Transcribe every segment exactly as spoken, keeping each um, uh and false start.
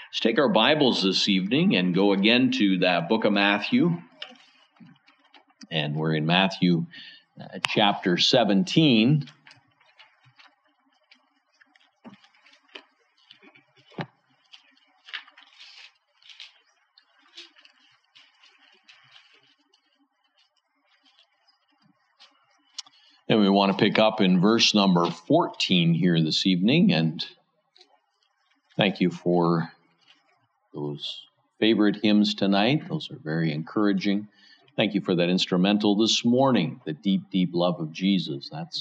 Let's take our Bibles this evening and go again to the book of Matthew. And we're in Matthew uh, chapter seventeen. And we want to pick up in verse number fourteen here this evening. And thank you for those favorite hymns tonight. Those are very encouraging. Thank you for that instrumental this morning, the deep, deep love of Jesus. That's,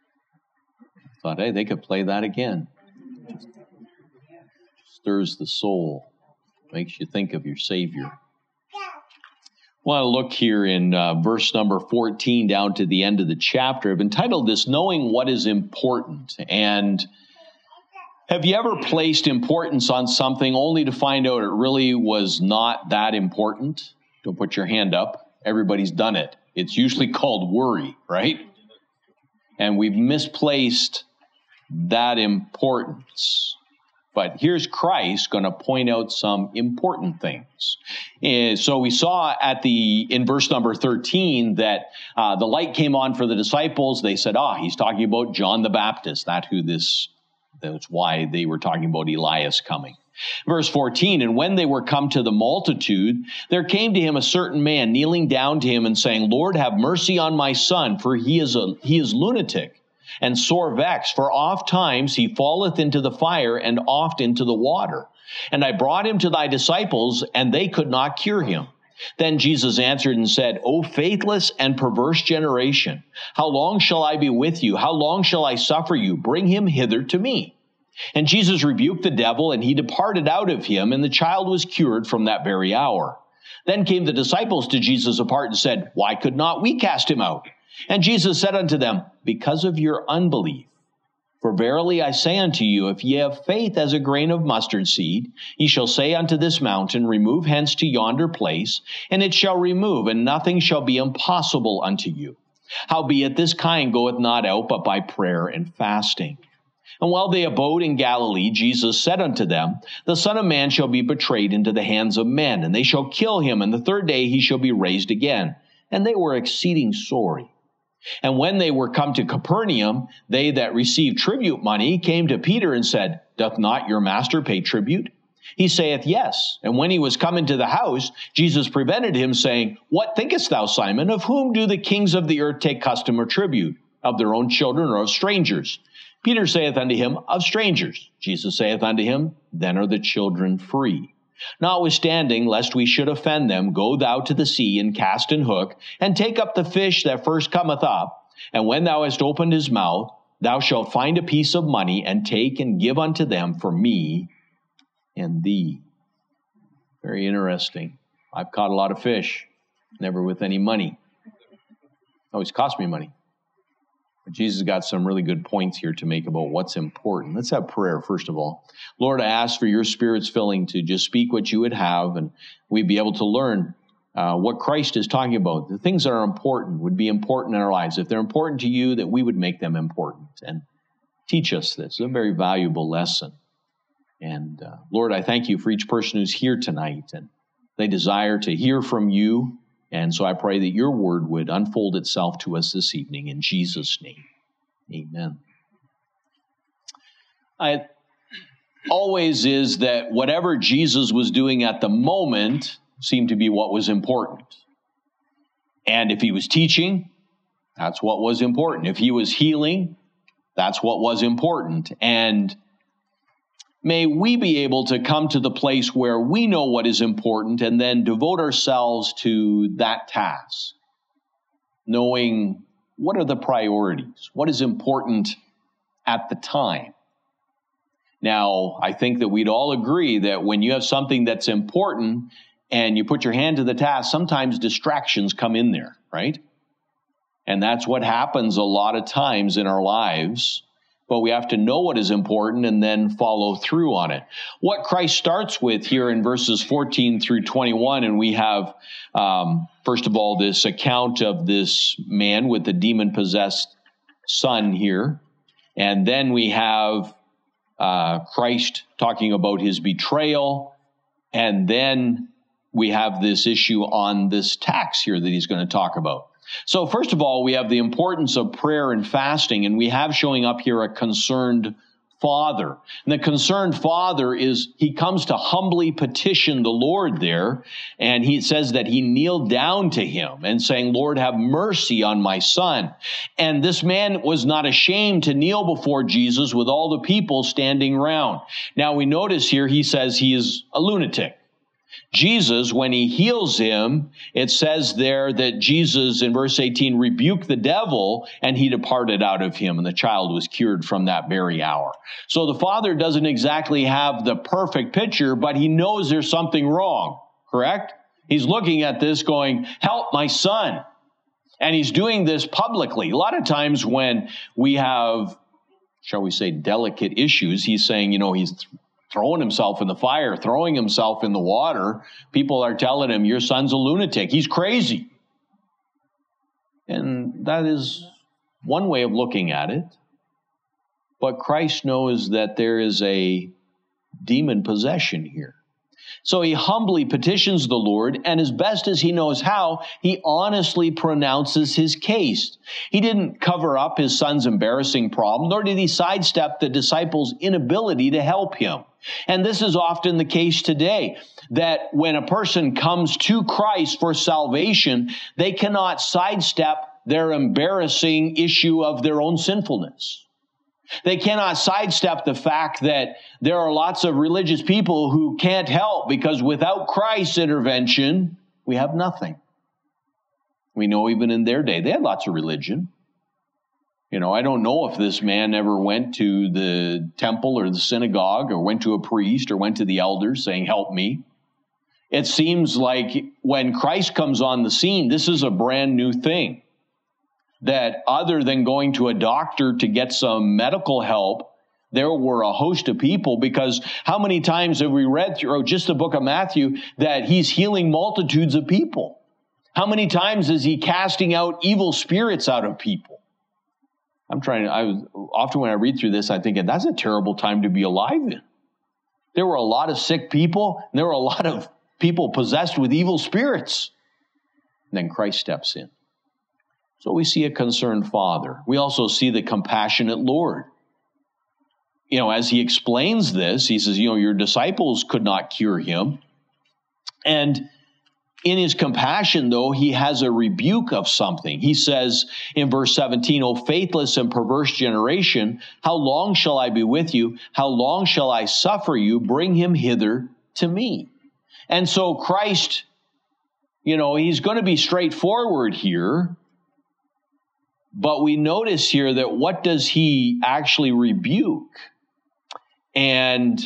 I thought, hey, they could play that again. Just stirs the soul, makes you think of your Savior. I want to look here in uh, verse number fourteen down to the end of the chapter. I've entitled this, Knowing What is Important. And have you ever placed importance on something only to find out it really was not that important? Don't put your hand up. Everybody's done it. It's usually called worry, right? And we've misplaced that importance. But here's Christ going to point out some important things. And so we saw at the in verse number thirteen that uh, the light came on for the disciples. They said, ah, he's talking about John the Baptist. That's who this, that's why they were talking about Elias coming. Verse fourteen, and when they were come to the multitude, there came to him a certain man kneeling down to him and saying, Lord, have mercy on my son, for he is a he is lunatic and sore vexed, for oft times he falleth into the fire and oft into the water. And I brought him to thy disciples, and they could not cure him. Then Jesus answered and said, O faithless and perverse generation, how long shall I be with you? How long shall I suffer you? Bring him hither to me. And Jesus rebuked the devil, and he departed out of him, and the child was cured from that very hour. Then came the disciples to Jesus apart and said, Why could not we cast him out? And Jesus said unto them, Because of your unbelief. For verily I say unto you, if ye have faith as a grain of mustard seed, ye shall say unto this mountain, Remove hence to yonder place, and it shall remove, and nothing shall be impossible unto you. Howbeit this kind goeth not out but by prayer and fasting. And while they abode in Galilee, Jesus said unto them, The Son of Man shall be betrayed into the hands of men, and they shall kill him, and the third day he shall be raised again. And they were exceeding sorry. And when they were come to Capernaum, they that received tribute money came to Peter and said, Doth not your master pay tribute? He saith, Yes. And when he was come into the house, Jesus prevented him, saying, What thinkest thou, Simon? Of whom do the kings of the earth take custom or tribute? Of their own children or of strangers? Peter saith unto him, Of strangers. Jesus saith unto him, Then are the children free. Notwithstanding, lest we should offend them, go thou to the sea and cast an hook, and take up the fish that first cometh up. And when thou hast opened his mouth, thou shalt find a piece of money, and take and give unto them for me and thee. Very interesting. I've caught a lot of fish, never with any money. Always cost me money. But Jesus got some really good points here to make about what's important. Let's have prayer, first of all. Lord, I ask for your Spirit's filling to just speak what you would have, and we'd be able to learn uh, what Christ is talking about. The things that are important would be important in our lives. If they're important to you, that we would make them important. And teach us this. It's a very valuable lesson. And uh, Lord, I thank you for each person who's here tonight, and they desire to hear from you. And so I pray that your word would unfold itself to us this evening in Jesus' name. Amen. It always is that whatever Jesus was doing at the moment seemed to be what was important. And if he was teaching, that's what was important. If he was healing, that's what was important. And may we be able to come to the place where we know what is important and then devote ourselves to that task, knowing what are the priorities, what is important at the time. Now, I think that we'd all agree that when you have something that's important and you put your hand to the task, sometimes distractions come in there, right? And that's what happens a lot of times in our lives. But we have to know what is important and then follow through on it. What Christ starts with here in verses fourteen through twenty-one, and we have, um, first of all, this account of this man with the demon-possessed son here. And then we have uh, Christ talking about his betrayal And then we have this issue on this tax here that he's going to talk about. So first of all, we have the importance of prayer and fasting, and we have showing up here a concerned father. And the concerned father is, he comes to humbly petition the Lord there, and he says that he kneeled down to him and saying, Lord, have mercy on my son. And this man was not ashamed to kneel before Jesus with all the people standing around. Now we notice here, he says he is a lunatic. Jesus, when he heals him, it says there that Jesus, in verse eighteen, rebuked the devil, and he departed out of him, and the child was cured from that very hour. So the father doesn't exactly have the perfect picture, but he knows there's something wrong, correct? He's looking at this going, help my son. And he's doing this publicly. A lot of times when we have, shall we say, delicate issues, he's saying, you know, he's throwing himself in the fire, throwing himself in the water. People are telling him, your son's a lunatic. He's crazy. And that is one way of looking at it. But Christ knows that there is a demon possession here. So he humbly petitions the Lord, and as best as he knows how, he honestly pronounces his case. He didn't cover up his son's embarrassing problem, nor did he sidestep the disciples' inability to help him. And this is often the case today, that when a person comes to Christ for salvation, they cannot sidestep their embarrassing issue of their own sinfulness. They cannot sidestep the fact that there are lots of religious people who can't help because without Christ's intervention, we have nothing. We know even in their day, they had lots of religion. You know, I don't know if this man ever went to the temple or the synagogue or went to a priest or went to the elders saying, help me. It seems like when Christ comes on the scene, this is a brand new thing. That other than going to a doctor to get some medical help, there were a host of people, because how many times have we read through just the book of Matthew that he's healing multitudes of people? How many times is he casting out evil spirits out of people? I'm trying to, I was, often when I read through this, I think that's a terrible time to be alive in. There were a lot of sick people, and there were a lot of people possessed with evil spirits. And then Christ steps in. So we see a concerned father. We also see the compassionate Lord. You know, as he explains this, he says, you know, your disciples could not cure him. And in his compassion, though, he has a rebuke of something. He says in verse seventeen, O faithless and perverse generation, how long shall I be with you? How long shall I suffer you? Bring him hither to me. And so Christ, you know, he's going to be straightforward here. But we notice here that what does he actually rebuke? And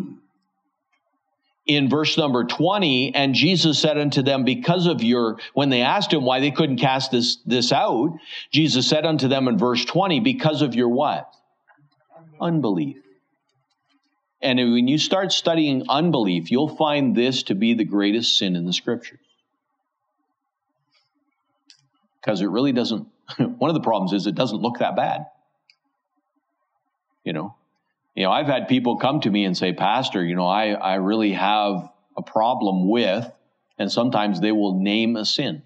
in verse number twenty, and Jesus said unto them, because of your, when they asked him why they couldn't cast this, this out, Jesus said unto them in verse twenty, because of your what? Unbelief. And when you start studying unbelief, you'll find this to be the greatest sin in the Scriptures. Because it really doesn't, one of the problems is it doesn't look that bad. You know, you know, I've had people come to me and say, Pastor, you know, I, I really have a problem with, and sometimes they will name a sin.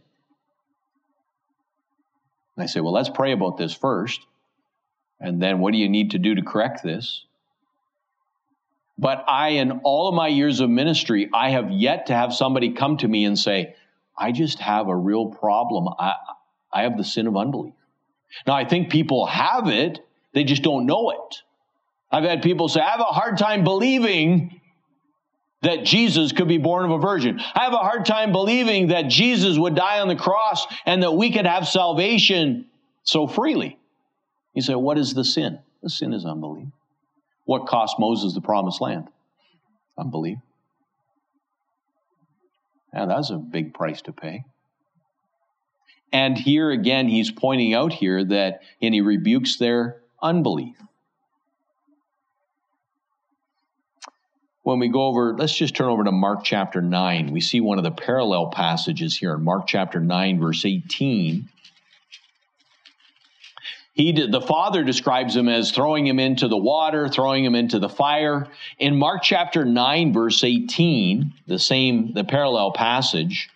And I say, well, let's pray about this first. And then what do you need to do to correct this? But I, in all of my years of ministry, I have yet to have somebody come to me and say, I just have a real problem. I, I have the sin of unbelief. Now, I think people have it. They just don't know it. I've had people say, I have a hard time believing that Jesus could be born of a virgin. I have a hard time believing that Jesus would die on the cross and that we could have salvation so freely. You say, what is the sin? The sin is unbelief. What cost Moses the promised land? Unbelief. Now, that's a big price to pay. And here again, he's pointing out here that, and he rebukes their unbelief. When we go over, let's just turn over to Mark chapter nine. We see one of the parallel passages here in Mark chapter nine, verse eighteen. He did, the Father describes him as throwing him into the water, throwing him into the fire. In Mark chapter nine, verse eighteen, the same, the parallel passage,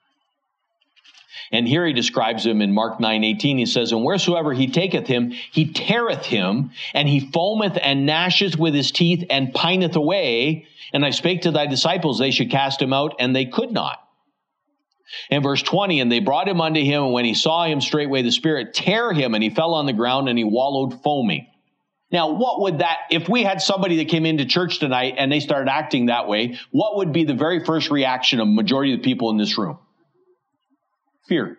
and here he describes him in Mark nine eighteen. He says, "And wheresoever he taketh him, he teareth him, and he foameth and gnasheth with his teeth, and pineth away. And I spake to thy disciples, they should cast him out, and they could not." In verse twenty, "And they brought him unto him, and when he saw him, straightway the spirit tear him, and he fell on the ground, and he wallowed foaming." Now, what would that, if we had somebody that came into church tonight and they started acting that way, what would be the very first reaction of the majority of the people in this room? Fear.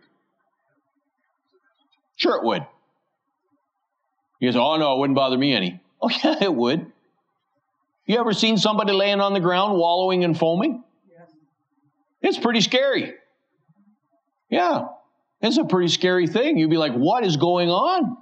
Sure it would. You say, "Oh no, it wouldn't bother me any." Oh yeah, it would. You ever seen somebody laying on the ground wallowing and foaming? Yes. It's pretty scary. Yeah, it's a pretty scary thing. You'd be like, what is going on?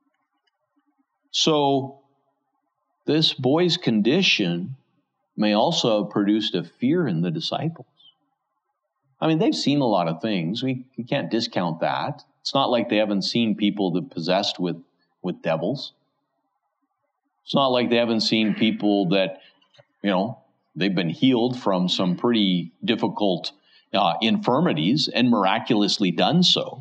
So this boy's condition may also have produced a fear in the disciples. I mean, they've seen a lot of things. We, we can't discount that. It's not like they haven't seen people that possessed with, with devils. It's not like they haven't seen people that, you know, they've been healed from some pretty difficult uh, infirmities and miraculously done so.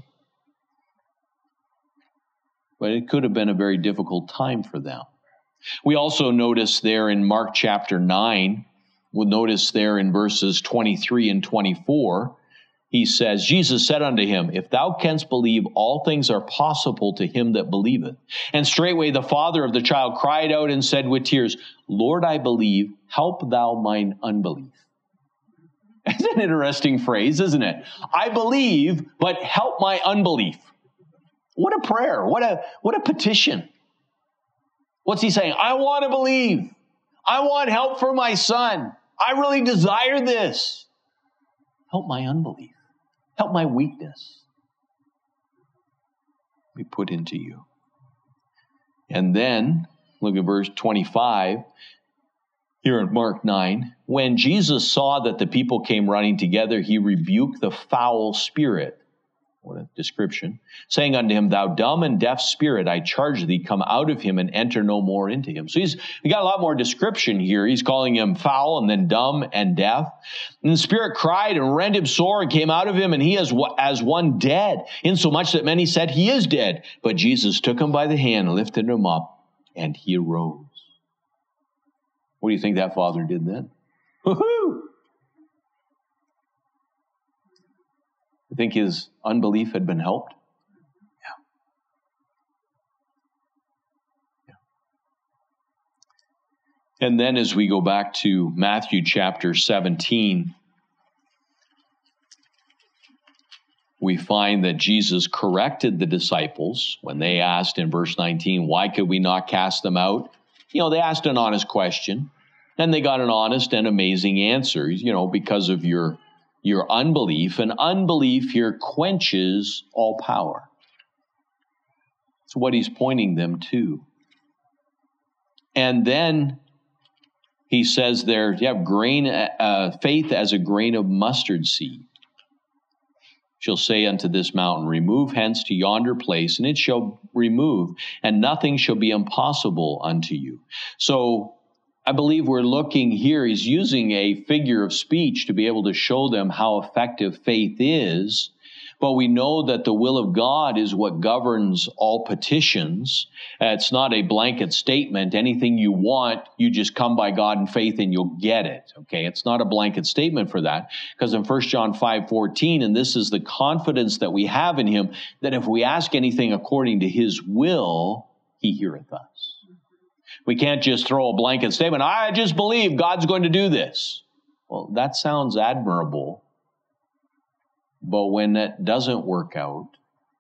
But it could have been a very difficult time for them. We also notice there in Mark chapter nine, we'll notice there in verses twenty-three and twenty-four, he says, "Jesus said unto him, If thou canst believe, all things are possible to him that believeth. And straightway the father of the child cried out and said with tears, Lord, I believe, help thou mine unbelief." That's an interesting phrase, isn't it? I believe, but help my unbelief. What a prayer. What a, what a petition. What's he saying? I want to believe. I want help for my son. I really desire this. Help my unbelief. Help my weakness. Be put into you. And then, look at verse twenty-five, here in Mark nine. "When Jesus saw that the people came running together, he rebuked the foul spirit." What a description. "Saying unto him, Thou dumb and deaf spirit, I charge thee, come out of him and enter no more into him." So he's we got a lot more description here. He's calling him foul and then dumb and deaf. "And the spirit cried and rent him sore and came out of him, and he as, as one dead, insomuch that many said, He is dead. But Jesus took him by the hand, lifted him up, and he arose." What do you think that father did then? Woohoo! You think his unbelief had been helped? Yeah. Yeah. And then as we go back to Matthew chapter seventeen, we find that Jesus corrected the disciples when they asked in verse nineteen, why could we not cast them out? You know, they asked an honest question, and they got an honest and amazing answer, you know, because of your Your unbelief, and unbelief here quenches all power. It's what he's pointing them to. And then he says there, you have grain, uh, faith as a grain of mustard seed. Shall say unto this mountain, Remove hence to yonder place, and it shall remove, and nothing shall be impossible unto you. So I believe we're looking here, he's using a figure of speech to be able to show them how effective faith is. But we know that the will of God is what governs all petitions. Uh, it's not a blanket statement. Anything you want, you just come by God in faith and you'll get it. Okay, it's not a blanket statement for that. Because in First John five fourteen, and this is the confidence that we have in him, that if we ask anything according to his will, he heareth us. We can't just throw a blanket statement, I just believe God's going to do this. Well, that sounds admirable. But when that doesn't work out,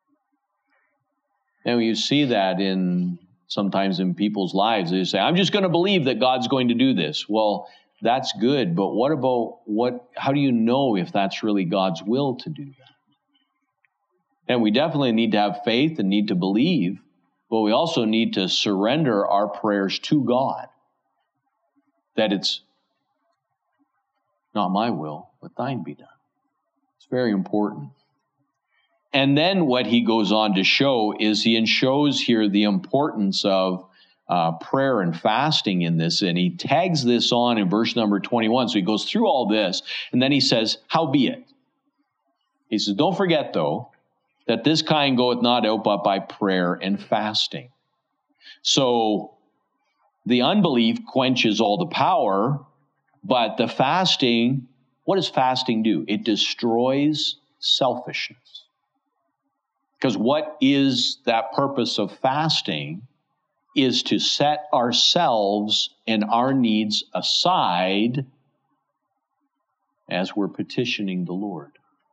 and you see that in sometimes in people's lives, they say, I'm just going to believe that God's going to do this. Well, that's good, but what about what? How do you know if that's really God's will to do that? And we definitely need to have faith and need to believe, but we also need to surrender our prayers to God. That it's not my will, but thine be done. It's very important. And then what he goes on to show is he shows here the importance of uh, prayer and fasting in this. And he tags this on in verse number twenty-one. So he goes through all this, and then he says, howbeit. He says, don't forget, though, that this kind goeth not out but by prayer and fasting. So the unbelief quenches all the power, but the fasting, what does fasting do? It destroys selfishness. Because what is that purpose of fasting is to set ourselves and our needs aside as we're petitioning the Lord.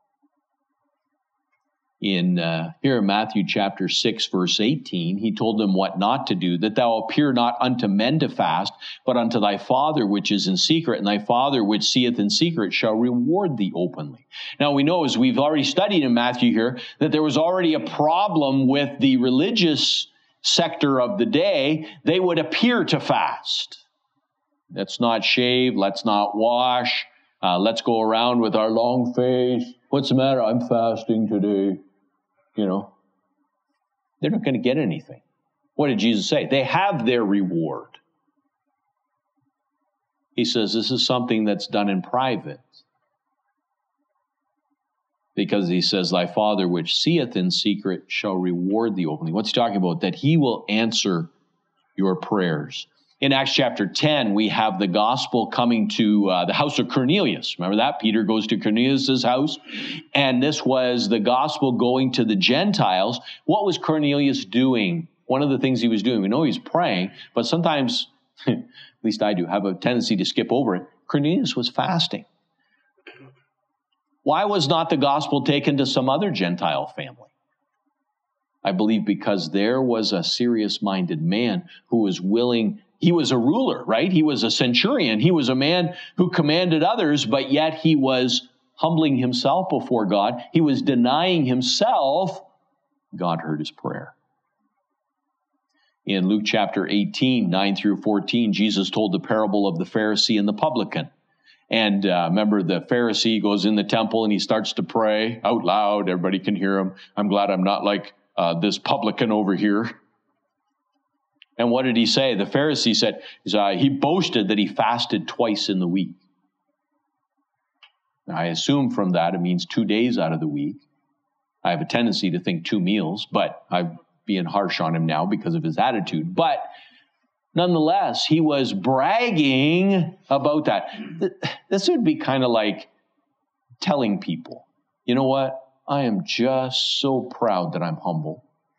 In uh, here in Matthew chapter six, verse eighteen, he told them what not to do, that thou appear not unto men to fast, but unto thy Father which is in secret, and thy Father which seeth in secret shall reward thee openly. Now we know, as we've already studied in Matthew here, that there was already a problem with the religious sector of the day. They would appear to fast. Let's not shave, let's not wash, uh, let's go around with our long face. What's the matter? I'm fasting today. You know, they're not going to get anything. What did Jesus say? They have their reward. He says this is something that's done in private. Because he says, thy Father which seeth in secret shall reward thee openly. What's he talking about? That he will answer your prayers. In Acts chapter ten, we have the gospel coming to uh, the house of Cornelius. Remember that? Peter goes to Cornelius' house, and this was the gospel going to the Gentiles. What was Cornelius doing? One of the things he was doing, we know he's praying, but sometimes, at least I do, have a tendency to skip over it. Cornelius was fasting. Why was not the gospel taken to some other Gentile family? I believe because there was a serious-minded man who was willing. He was a ruler, right? He was a centurion. He was a man who commanded others, but yet he was humbling himself before God. He was denying himself. God heard his prayer. In Luke chapter eighteen, nine through fourteen, Jesus told the parable of the Pharisee and the publican. And uh, remember, the Pharisee goes in the temple and he starts to pray out loud. Everybody can hear him. I'm glad I'm not like uh, this publican over here. And what did he say? The Pharisee said, uh, he boasted that he fasted twice in the week. Now, I assume from that it means two days out of the week. I have a tendency to think two meals, but I'm being harsh on him now because of his attitude. But nonetheless, he was bragging about that. This would be kind of like telling people, you know what? I am just so proud that I'm humble.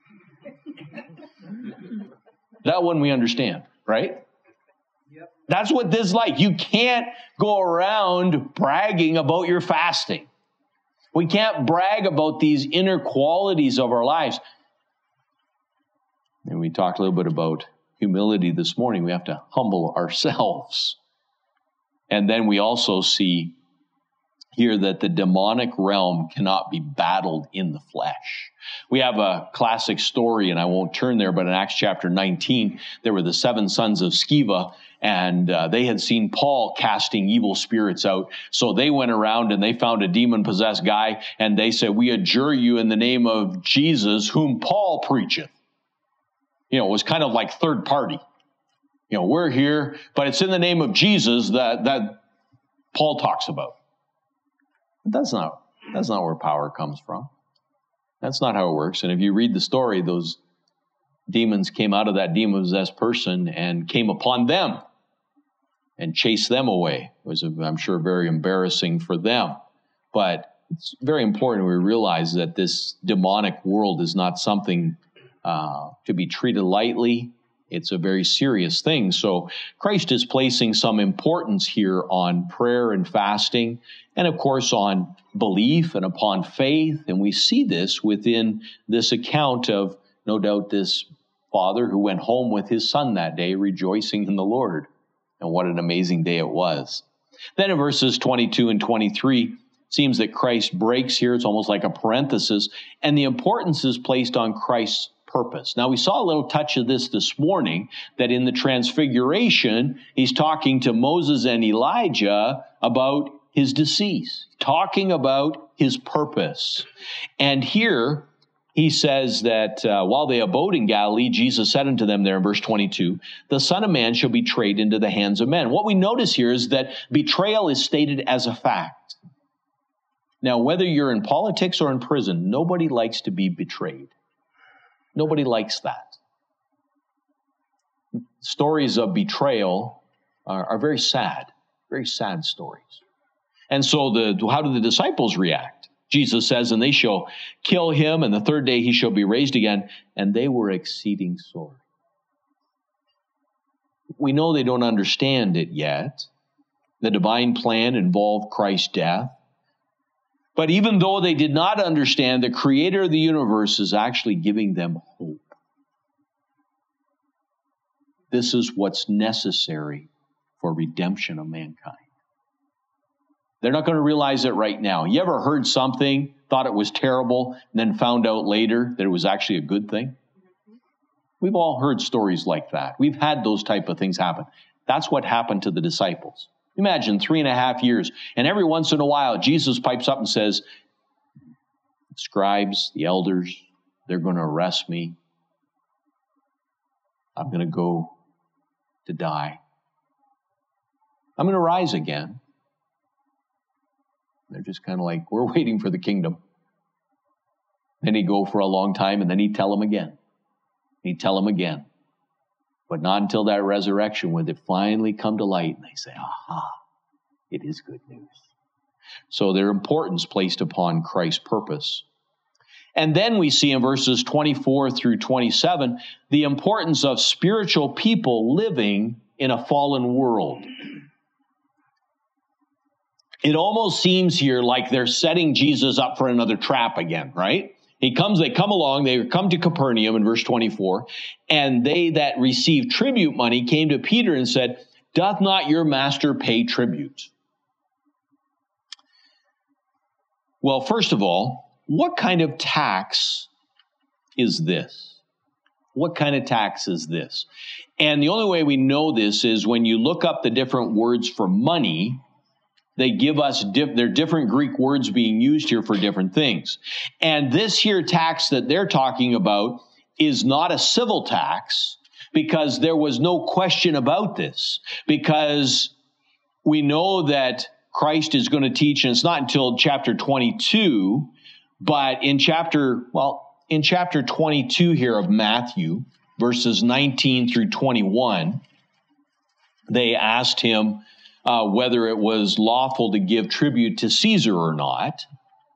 That one we understand, right? Yep. That's what this is like. You can't go around bragging about your fasting. We can't brag about these inner qualities of our lives. And we talked a little bit about humility this morning. We have to humble ourselves. And then we also see here that the demonic realm cannot be battled in the flesh. We have a classic story, and I won't turn there, but in Acts chapter nineteen, there were the seven sons of Sceva, and uh, they had seen Paul casting evil spirits out. So they went around and they found a demon-possessed guy, and they said, we adjure you in the name of Jesus, whom Paul preacheth. You know, it was kind of like third party. You know, we're here, but it's in the name of Jesus that, that Paul talks about. But that's not, that's not where power comes from. That's not how it works. And if you read the story, those demons came out of that demon-possessed person and came upon them and chased them away. It was, I'm sure, very embarrassing for them. But it's very important we realize that this demonic world is not something uh, to be treated lightly. It's a very serious thing. So Christ is placing some importance here on prayer and fasting, and of course on belief and upon faith. And we see this within this account of, no doubt, this father who went home with his son that day, rejoicing in the Lord. And what an amazing day it was. Then in verses twenty-two and twenty-three, it seems that Christ breaks here. It's almost like a parenthesis. And the importance is placed on Christ's purpose. Now, we saw a little touch of this this morning, that in the Transfiguration, he's talking to Moses and Elijah about his decease, talking about his purpose. And here he says that uh, while they abode in Galilee, Jesus said unto them there in verse twenty-two, the Son of Man shall be betrayed into the hands of men. What we notice here is that betrayal is stated as a fact. Now, whether you're in politics or in prison, nobody likes to be betrayed. Nobody likes that. Stories of betrayal are, are very sad, very sad stories. And so the how do the disciples react? Jesus says, and they shall kill him, and the third day he shall be raised again. And they were exceeding sorry. We know they don't understand it yet. The divine plan involved Christ's death. But even though they did not understand, the creator of the universe is actually giving them hope. This is what's necessary for redemption of mankind. They're not going to realize it right now. You ever heard something, thought it was terrible, and then found out later that it was actually a good thing? We've all heard stories like that. We've had those type of things happen. That's what happened to the disciples. Imagine three and a half years, and every once in a while, Jesus pipes up and says, scribes, the elders, they're going to arrest me. I'm going to go to die. I'm going to rise again. They're just kind of like, we're waiting for the kingdom. Then he'd go for a long time, and then he'd tell them again. He'd tell them again. But not until that resurrection would it finally come to light, and they say, aha, it is good news. So their importance placed upon Christ's purpose. And then we see in verses twenty-four through twenty-seven, the importance of spiritual people living in a fallen world. It almost seems here like they're setting Jesus up for another trap again, right? He comes, they come along, they come to Capernaum in verse twenty-four, and they that received tribute money came to Peter and said, doth not your master pay tribute? Well, first of all, what kind of tax is this? What kind of tax is this? And the only way we know this is when you look up the different words for money. They give us, diff- there are different Greek words being used here for different things. And this here tax that they're talking about is not a civil tax, because there was no question about this. Because we know that Christ is going to teach, and it's not until chapter twenty-two, but in chapter, well, in chapter twenty-two here of Matthew, verses nineteen through twenty-one, they asked him, Uh, whether it was lawful to give tribute to Caesar or not.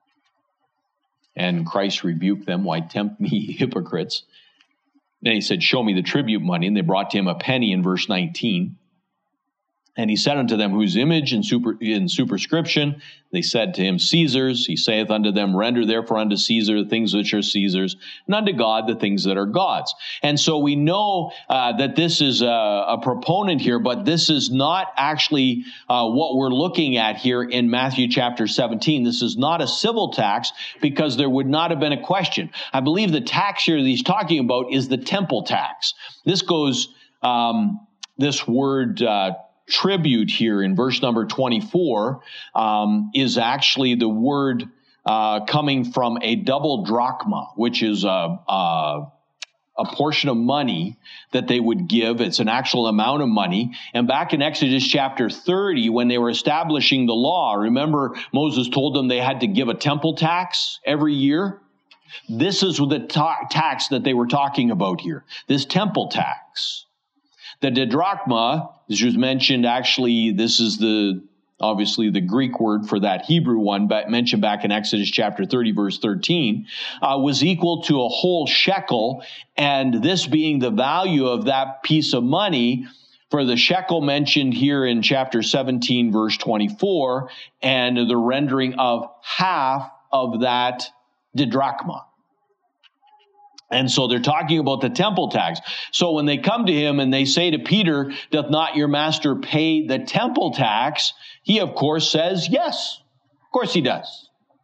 And Christ rebuked them, why tempt me, hypocrites? Then he said, show me the tribute money. And they brought to him a penny in verse nineteen. And he said unto them, whose image in, super, in superscription? They said to him, Caesar's. He saith unto them, render therefore unto Caesar the things which are Caesar's, and unto God the things that are God's. And so we know uh, that this is a, a proponent here, but this is not actually uh, what we're looking at here in Matthew chapter seventeen. This is not a civil tax, because there would not have been a question. I believe the tax here that he's talking about is the temple tax. This goes, um, this word, uh, tribute here in verse number twenty-four um, is actually the word uh, coming from a double drachma, which is a, a, a portion of money that they would give. It's an actual amount of money. And back in Exodus chapter thirty, when they were establishing the law, remember Moses told them they had to give a temple tax every year? This is the ta- tax that they were talking about here, this temple tax. The didrachma, as was mentioned, actually, this is the obviously the Greek word for that Hebrew one, but mentioned back in Exodus chapter thirty, verse thirteen, uh, was equal to a whole shekel. And this being the value of that piece of money, for the shekel mentioned here in chapter seventeen, verse twenty-four, and the rendering of half of that didrachma. And so they're talking about the temple tax. So when they come to him and they say to Peter, doth not your master pay the temple tax? He, of course, says, yes, of course he does.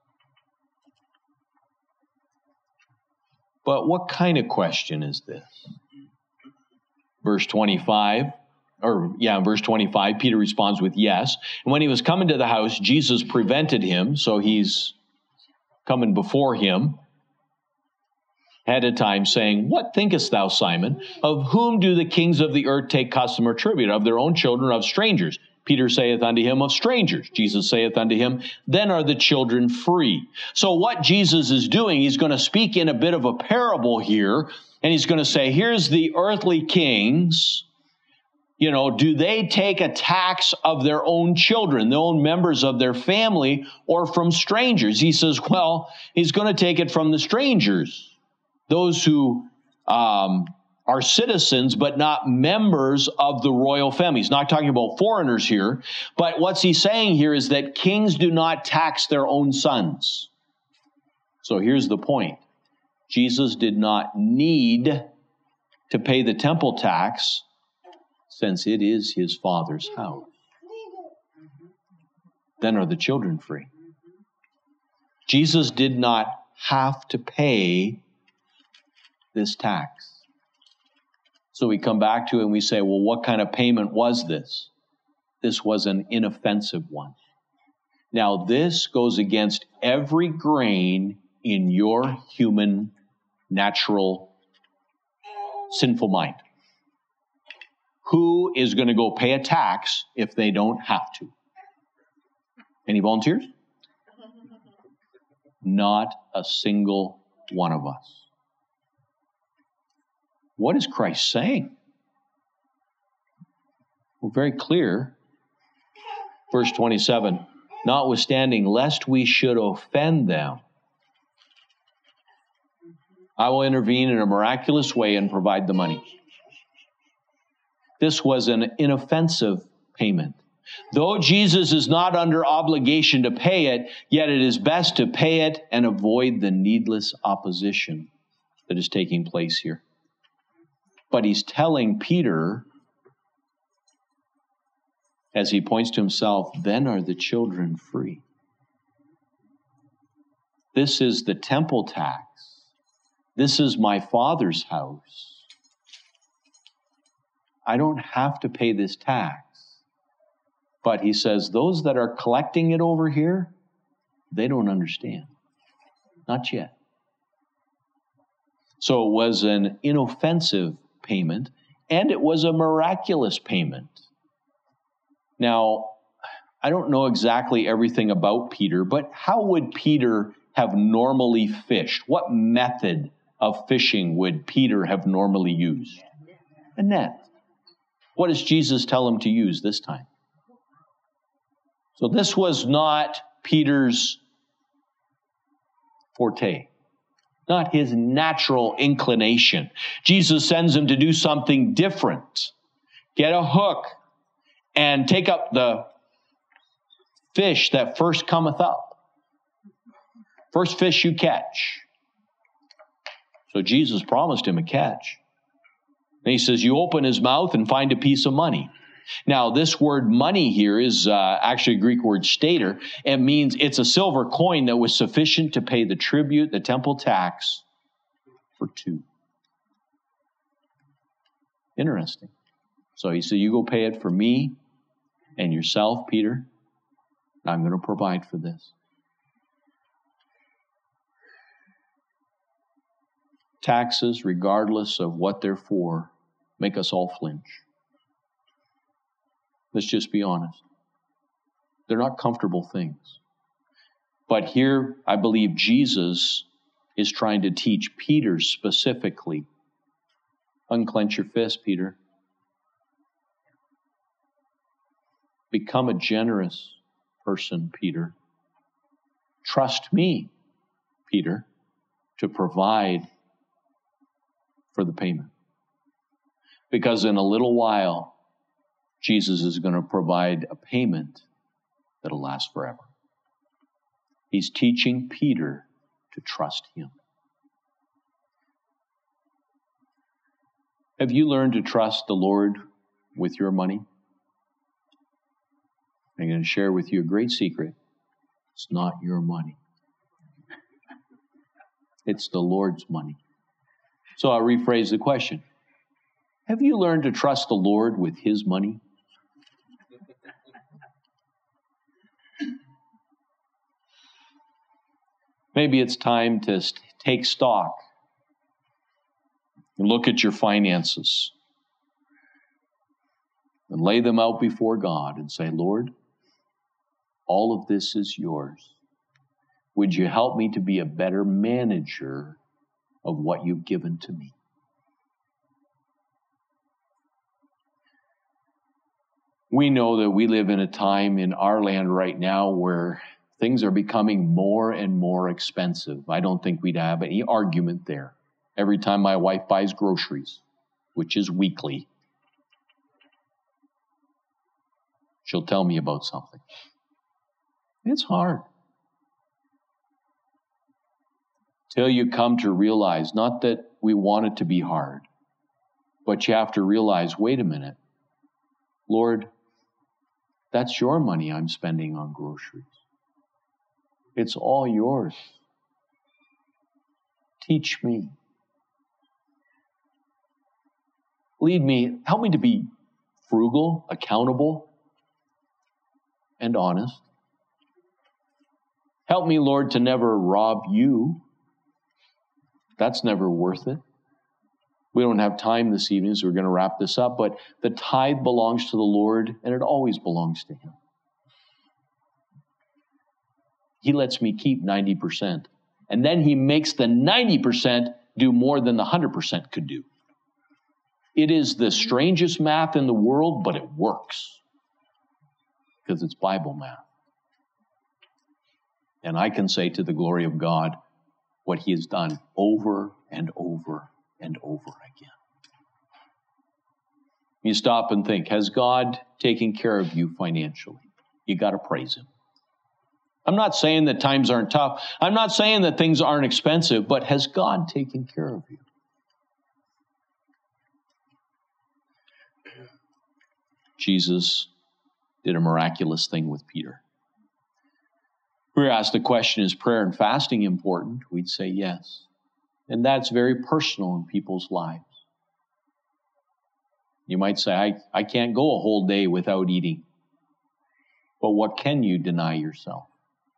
But what kind of question is this? Verse twenty-five, or yeah, verse twenty-five, Peter responds with yes. And when he was coming to the house, Jesus prevented him. So he's coming before him ahead of time saying, "What thinkest thou, Simon? Of whom do the kings of the earth take custom or tribute? Of their own children or of strangers? Peter saith unto him, Of strangers. Jesus saith unto him, Then are the children free." So what Jesus is doing, he's going to speak in a bit of a parable here, and he's going to say, here's the earthly kings. You know, do they take a tax of their own children, their own members of their family, or from strangers? He says, well, he's going to take it from the strangers. Those who um, are citizens, but not members of the royal family. He's not talking about foreigners here. But what's he saying here is that kings do not tax their own sons. So here's the point. Jesus did not need to pay the temple tax since it is his Father's house. Then are the children free. Jesus did not have to pay this tax. So we come back to it and we say, well, what kind of payment was this? This was an inoffensive one. Now, this goes against every grain in your human, natural, sinful mind. Who is going to go pay a tax if they don't have to? Any volunteers? Not a single one of us. What is Christ saying? Well, very clear. Verse twenty-seven, notwithstanding, lest we should offend them, I will intervene in a miraculous way and provide the money. This was an inoffensive payment. Though Jesus is not under obligation to pay it, yet it is best to pay it and avoid the needless opposition that is taking place here. But he's telling Peter, as he points to himself, then are the children free. This is the temple tax. This is my Father's house. I don't have to pay this tax. But he says, those that are collecting it over here, they don't understand. Not yet. So it was an inoffensive payment, and it was a miraculous payment. Now, I don't know exactly everything about Peter, but how would Peter have normally fished? What method of fishing would Peter have normally used? A net. What does Jesus tell him to use this time? So this was not Peter's forte, not his natural inclination. Jesus sends him to do something different. Get a hook and take up the fish that first cometh up. First fish you catch. So Jesus promised him a catch. And he says, you open his mouth and find a piece of money. Now, this word money here is uh, actually a Greek word stater. It means it's a silver coin that was sufficient to pay the tribute, the temple tax, for two. Interesting. So he said, you go pay it for me and yourself, Peter. I'm going to provide for this. Taxes, regardless of what they're for, make us all flinch. Let's just be honest. They're not comfortable things. But here, I believe Jesus is trying to teach Peter specifically. Unclench your fist, Peter. Become a generous person, Peter. Trust me, Peter, to provide for the payment. Because in a little while, Jesus is going to provide a payment that'll last forever. He's teaching Peter to trust him. Have you learned to trust the Lord with your money? I'm going to share with you a great secret. It's not your money. It's the Lord's money. So I'll rephrase the question. Have you learned to trust the Lord with his money? Maybe it's time to take stock and look at your finances and lay them out before God and say, Lord, all of this is yours. Would you help me to be a better manager of what you've given to me? We know that we live in a time in our land right now where things are becoming more and more expensive. I don't think we'd have any argument there. Every time my wife buys groceries, which is weekly, she'll tell me about something. It's hard. Till you come to realize, not that we want it to be hard, but you have to realize, wait a minute, Lord, that's your money I'm spending on groceries. It's all yours. Teach me. Lead me, help me to be frugal, accountable, and honest. Help me, Lord, to never rob you. That's never worth it. We don't have time this evening, so we're going to wrap this up, but the tithe belongs to the Lord, and it always belongs to Him. He lets me keep ninety percent, and then He makes the ninety percent do more than the one hundred percent could do. It is the strangest math in the world, but it works because it's Bible math. And I can say to the glory of God what He has done over and over and over again. You stop and think, has God taken care of you financially? You got to praise Him. I'm not saying that times aren't tough. I'm not saying that things aren't expensive, but has God taken care of you? Jesus did a miraculous thing with Peter. We were asked the question, is prayer and fasting important? We'd say yes. And that's very personal in people's lives. You might say, I, I can't go a whole day without eating. But what can you deny yourself?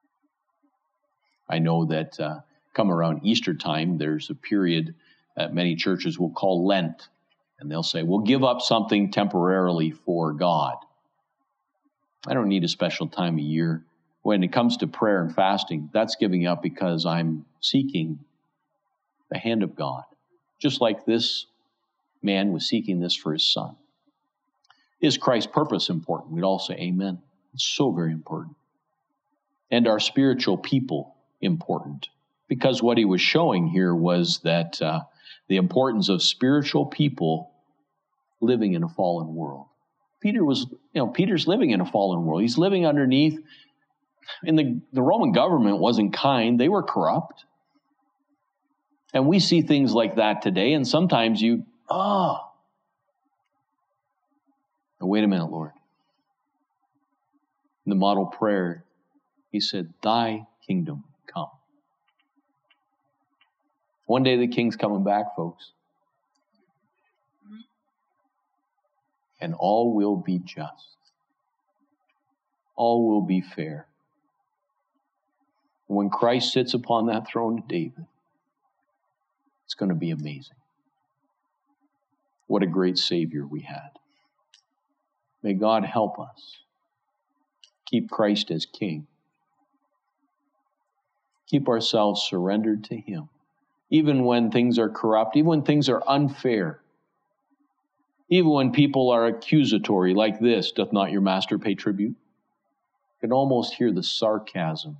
I know that uh, come around Easter time, there's a period that many churches will call Lent. And they'll say, we'll give up something temporarily for God. I don't need a special time of year. When it comes to prayer and fasting, that's giving up because I'm seeking the hand of God. Just like this man was seeking this for his son. Is Christ's purpose important? We'd all say amen. It's so very important. And our spiritual people important. Because what he was showing here was that uh, the importance of spiritual people living in a fallen world. Peter was, you know, Peter's living in a fallen world. He's living underneath, and the, the Roman government wasn't kind. They were corrupt. And we see things like that today, and sometimes you, ah, oh. Wait a minute, Lord. In the model prayer, he said, thy kingdom come. One day the king's coming back, folks. And all will be just. All will be fair. When Christ sits upon that throne of David, it's going to be amazing. What a great Savior we had. May God help us keep Christ as King. Keep ourselves surrendered to Him. Even when things are corrupt, even when things are unfair, even when people are accusatory like this, doth not your master pay tribute? You can almost hear the sarcasm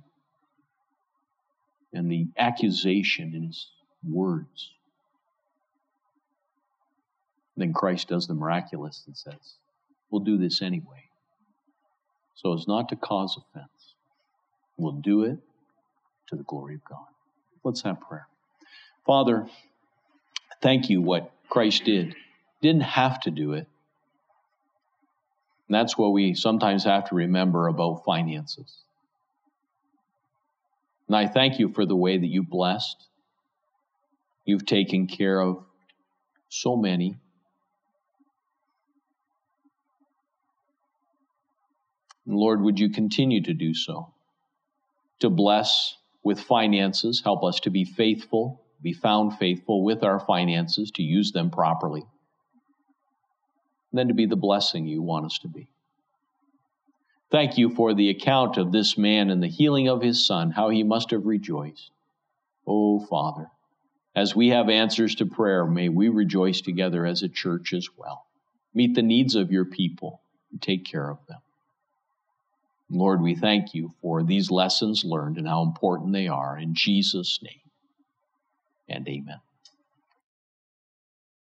and the accusation in his words. Then Christ does the miraculous and says, we'll do this anyway. So as not to cause offense. We'll do it to the glory of God. Let's have prayer. Father, thank you what Christ did. Didn't have to do it. And that's what we sometimes have to remember about finances. And I thank you for the way that you blessed. You've taken care of so many. And Lord, would you continue to do so? To bless with finances. Help us to be faithful, be found faithful with our finances, to use them properly, and then to be the blessing you want us to be. Thank you for the account of this man and the healing of his son, how he must have rejoiced. Oh, Father, as we have answers to prayer, may we rejoice together as a church as well. Meet the needs of your people and take care of them. Lord, we thank you for these lessons learned and how important they are. In Jesus' name, and amen.